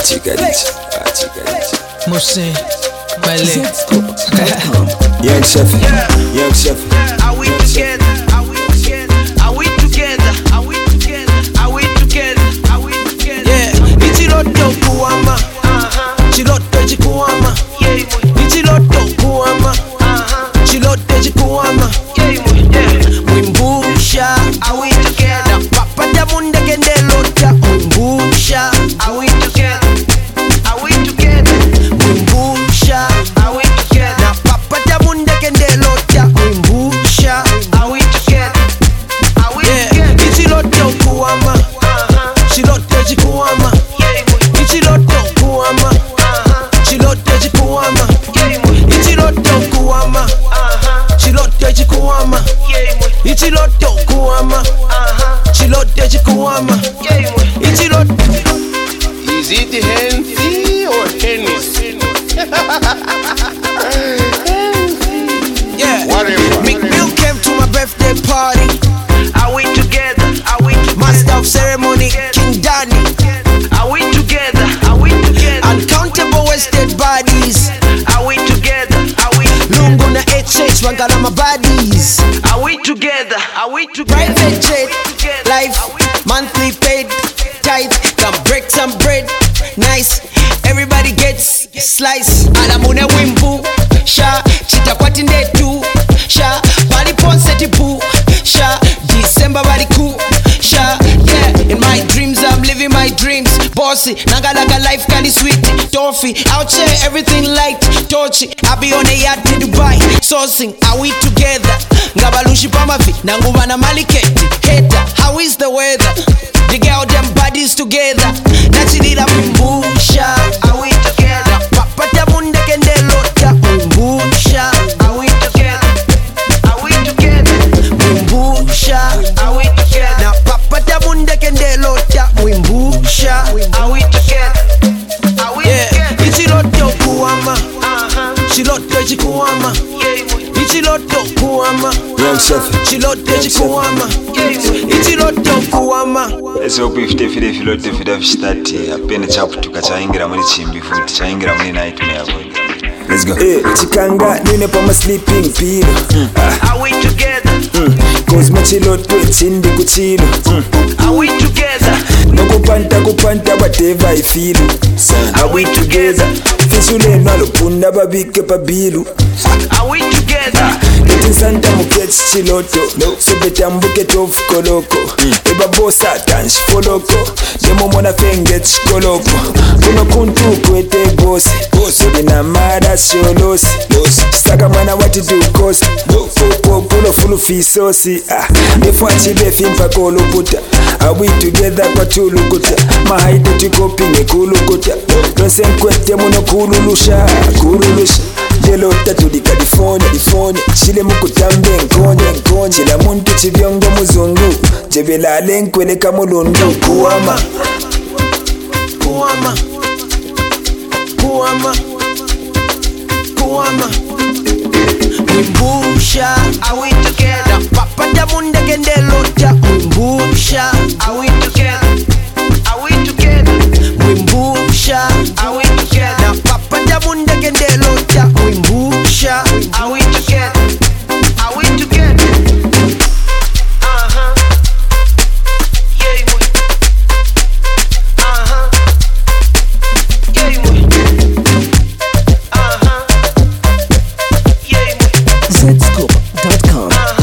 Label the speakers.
Speaker 1: Moussin, Ballet.
Speaker 2: Young Sheffy, Young Sheffy.
Speaker 3: Are we together? Are we together? Are we together? Are we together? Are we together? Are we together? Yeah, Ichiroto kuama, Chiroto jikuama, Ichiroto kuama, Chiroto jikuama, Wimbusha, are we together? Papa Damunda Kendelota, Wimbusha, are we together? Are we together? Wimbusha, are we together? Papa Damunda Kendelota, Wimbusha, are we together? Are we together? Ichiroto kuama, Chiroto jikuama, Ichiroto kuama, Chiroto jikuama, Ichiroto kuama, Chiroto jikuama, Ichiroto kuama, Chiroto jikuama, Ichiroto.
Speaker 4: Is it Hennessy or Hennessy?
Speaker 3: Yeah,
Speaker 4: Whatever.
Speaker 3: Big Bill came to my birthday party. Are we together? Are we together? Master of ceremony, King Danny. Are we together? Are we together? Uncountable wasted bodies. Are we together? Are we Lungu na HH, Wangalama bodies. Are we together? Are we together? Private jet, life, monthly paid, tight, come break some bread. Nice, everybody gets slice. Alamune wimbu, sha, chita kwati ndetu, sha, bali ponse tipu, sha, December bali ku, sha, yeah. In my dreams I'm living my dreams, bossy, nangalaga life kali sweet, toffee, out here everything light, torchy. I be on a yacht to Dubai, sourcing, are we together? Ngabalushi pamafi, nangubana maliketi, hater, how is the weather? The girl them bodies together, nachilila wimbusha, are we together? Papa Damunda Kendelota, wimbusha, are we together? Are we together? Wimbusha, are we together? Now Papa Damunda Kendelota, wimbusha, are we together? Are we together? Ichiroto kuama, Chiroto jikuama, Ichiroto kuama,
Speaker 2: Young Sheffy.
Speaker 3: Chiroto jikuama, Ichiroto kuama.
Speaker 2: esokuifitefire filote fidafistati apene chaputuka chaingira muni chimbi futi chaingira muni nightmare futi. Let's go. Chikanga nine pa ma sleeping pill.
Speaker 3: Are we together?
Speaker 2: Cause machiloto chindi kuchilo.
Speaker 3: Are we together?
Speaker 2: Nokupanta kupanta whatever I feel. Are we together? Fisule nalopunda babike pabilu.
Speaker 3: Are we together?
Speaker 2: Eti santa mukech chiloto. So betambuke tofu koloko. Eba bosa tanshi foloko. Demo mona fenge chikoloko. Kuno kuntu kwete bosi. Sobe na mada sholosi. Saka mwana wati do kosi. Pulo fulu fisosi. Defo achibe fimpa kolukuta. Are we together kwa chulukuta. Mahaide tukopinge kulukuta. Donse nkwete muno kululusha. Jelota tudi California. Chile mukutambe nkonye. Chila muntu chibyongo muzungu. Jebelale nkweleka mulundu. Kuama.
Speaker 3: Wimbusha, are we together? Papa Damunda Kendelota, Wimbusha, are we together? Are we together? Wimbusha, are we together? Now Papa Damunda Kendelota, Wimbusha, are we together? Are we together? Yeah, boy. Yeah, boy. Yeah, boy.
Speaker 5: Zscoop.com